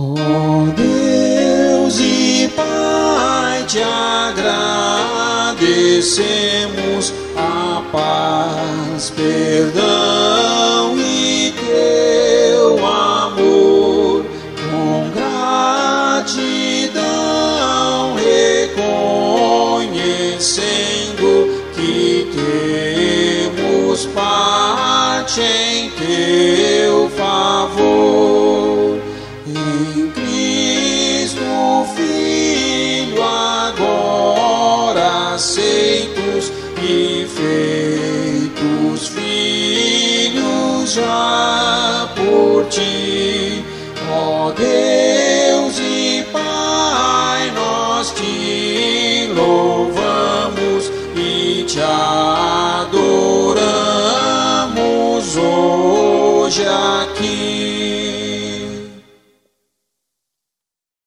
Ó Deus e Pai, te agradecemos a paz, perdão e teu amor. Com gratidão reconhecendo que temos parte em teu favor. Em Cristo Filho agora aceitos e feitos filhos já por ti. Ó Deus e Pai, nós te louvamos e te adoramos hoje aqui.